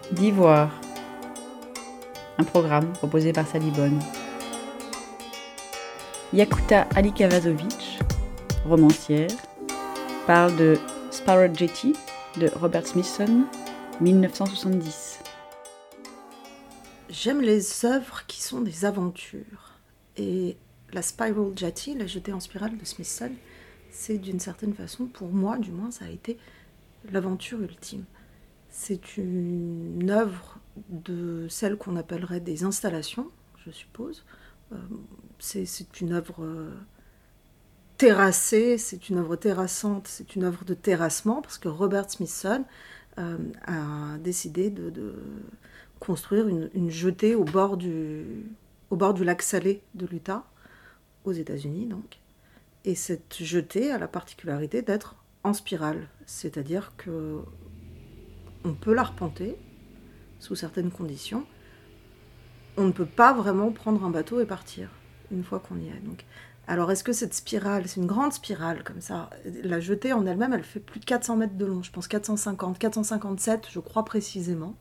d'Ivoire, un programme proposé par Sally Bonne. Yakuta Alikavazovic, romancière, parle de Sparrow Jetty de Robert Smithson, 1970. J'aime les œuvres qui sont des aventures. Et la Spiral Jetty, la jetée en spirale de Smithson, c'est d'une certaine façon, pour moi du moins, ça a été l'aventure ultime. C'est une œuvre de celle qu'on appellerait des installations, je suppose. C'est une œuvre terrassée, c'est une œuvre terrassante, c'est une œuvre de terrassement, parce que Robert Smithson a décidé de construire une jetée au bord du lac Salé de l'Utah, aux États-Unis donc. Et cette jetée a la particularité d'être en spirale, c'est-à-dire que on peut l'arpenter sous certaines conditions. On ne peut pas vraiment prendre un bateau et partir une fois qu'on y est. Donc, alors est-ce que cette spirale, c'est une grande spirale comme ça, la jetée en elle-même, elle fait plus de 400 mètres de long, je pense 450, 457, je crois précisément.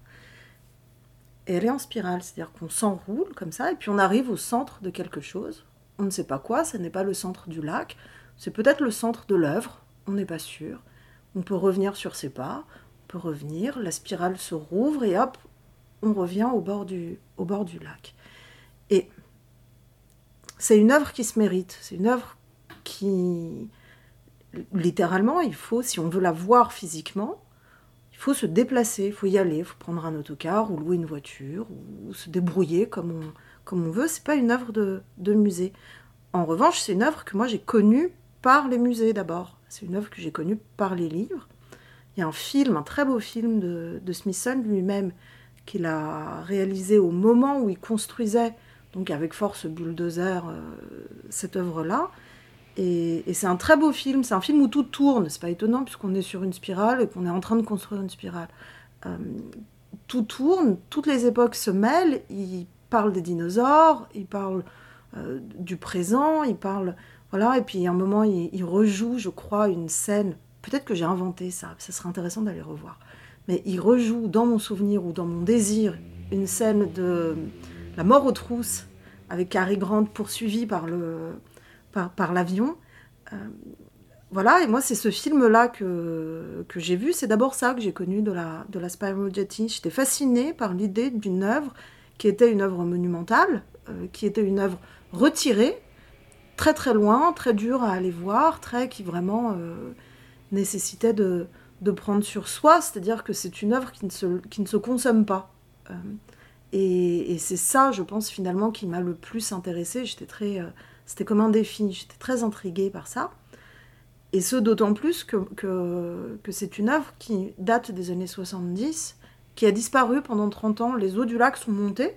Et elle est en spirale, c'est-à-dire qu'on s'enroule comme ça, et puis on arrive au centre de quelque chose. On ne sait pas quoi, ce n'est pas le centre du lac, c'est peut-être le centre de l'œuvre, on n'est pas sûr. On peut revenir sur ses pas, on peut revenir, la spirale se rouvre et hop, on revient au bord du lac. Et c'est une œuvre qui se mérite, c'est une œuvre qui, littéralement, il faut, si on veut la voir physiquement, il faut se déplacer, il faut y aller, il faut prendre un autocar ou louer une voiture ou se débrouiller comme on veut. C'est pas une œuvre de musée. En revanche, c'est une œuvre que moi j'ai connue par les musées d'abord. C'est une œuvre que j'ai connue par les livres. Il y a un film, un très beau film de Smithson lui-même qu'il a réalisé au moment où il construisait, donc avec force bulldozer, cette œuvre-là. Et c'est un très beau film, c'est un film où tout tourne, c'est pas étonnant puisqu'on est sur une spirale et qu'on est en train de construire une spirale. Tout tourne, toutes les époques se mêlent, il parle des dinosaures, il parle du présent, il parle... Voilà, et puis à un moment, il rejoue, je crois, une scène, peut-être que j'ai inventé ça serait intéressant d'aller revoir, mais il rejoue dans mon souvenir ou dans mon désir une scène de la mort aux trousses avec Cary Grant poursuivi par l'avion. Voilà, et moi c'est ce film-là que j'ai vu, c'est d'abord ça que j'ai connu de la Spiral Jetty. J'étais fascinée par l'idée d'une œuvre qui était une œuvre monumentale, qui était une œuvre retirée, très très loin, très dure à aller voir, qui vraiment nécessitait de prendre sur soi, c'est-à-dire que c'est une œuvre qui ne se consomme pas. Et c'est ça, je pense, finalement, qui m'a le plus intéressée. C'était comme un défi, j'étais très intriguée par ça. Et ce, d'autant plus que c'est une œuvre qui date des années 70, qui a disparu pendant 30 ans. Les eaux du lac sont montées.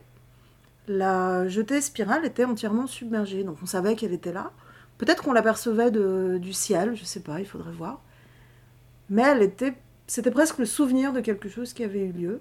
La jetée spirale était entièrement submergée, donc on savait qu'elle était là. Peut-être qu'on l'apercevait du ciel, je sais pas, il faudrait voir. Mais c'était presque le souvenir de quelque chose qui avait eu lieu.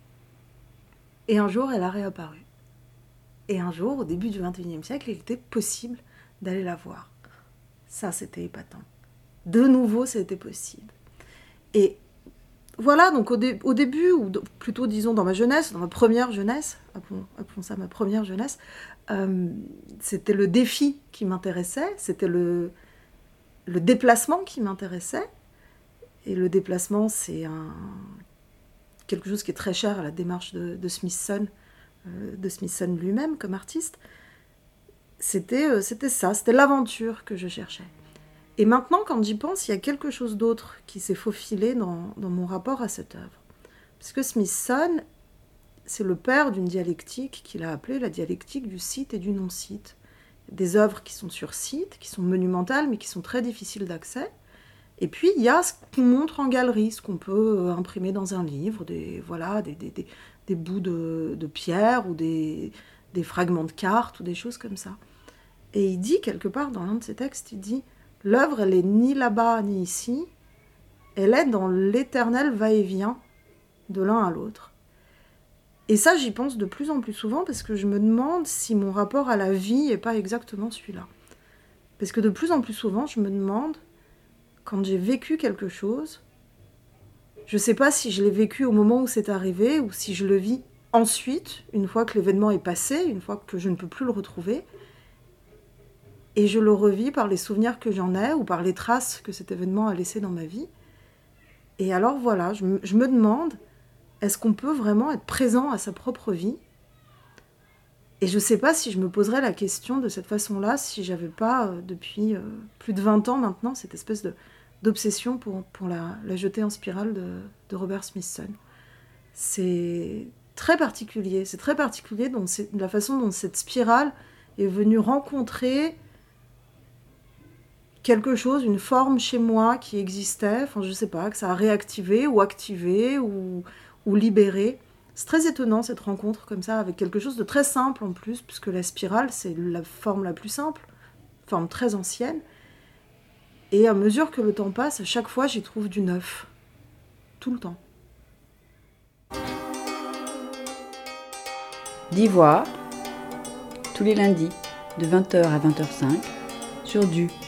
Et un jour, elle a réapparu. Et un jour, au début du XXIe siècle, il était possible d'aller la voir. Ça, c'était épatant. De nouveau, c'était possible. Et voilà, donc au début, ou plutôt disons dans ma jeunesse, dans ma première jeunesse, appelons ça ma première jeunesse, c'était le défi qui m'intéressait, c'était le déplacement qui m'intéressait. Et le déplacement, c'est quelque chose qui est très cher à la démarche de Smithson lui-même comme artiste. C'était ça, c'était l'aventure que je cherchais. Et maintenant, quand j'y pense, il y a quelque chose d'autre qui s'est faufilé dans mon rapport à cette œuvre. Parce que Smithson, c'est le père d'une dialectique qu'il a appelée la dialectique du site et du non-site. Des œuvres qui sont sur site, qui sont monumentales, mais qui sont très difficiles d'accès. Et puis, il y a ce qu'on montre en galerie, ce qu'on peut imprimer dans un livre, des bouts de pierre ou des fragments de cartes ou des choses comme ça. Et il dit, quelque part dans l'un de ses textes, il dit « L'œuvre, elle est ni là-bas ni ici, elle est dans l'éternel va-et-vient de l'un à l'autre. » Et ça, j'y pense de plus en plus souvent parce que je me demande si mon rapport à la vie n'est pas exactement celui-là. Parce que de plus en plus souvent, je me demande, quand j'ai vécu quelque chose, Je ne sais pas si je l'ai vécu au moment où c'est arrivé ou si je le vis ensuite, une fois que l'événement est passé, une fois que je ne peux plus le retrouver. Et je le revis par les souvenirs que j'en ai ou par les traces que cet événement a laissées dans ma vie. Et alors voilà, je me demande, est-ce qu'on peut vraiment être présent à sa propre vie ? Et je ne sais pas si je me poserais la question de cette façon-là si j'avais pas, depuis plus de 20 ans maintenant, cette espèce d'obsession pour la jetée en spirale de Robert Smithson. C'est très particulier. C'est très particulier dans la façon dont cette spirale est venue rencontrer quelque chose, une forme chez moi qui existait, enfin je sais pas, que ça a réactivé ou activé ou libéré. C'est très étonnant cette rencontre comme ça, avec quelque chose de très simple en plus, puisque la spirale c'est la forme la plus simple, forme très ancienne. Et à mesure que le temps passe, à chaque fois j'y trouve du neuf. Tout le temps. d'Ivoire, tous les lundis, de 20h à 20h05, sur Du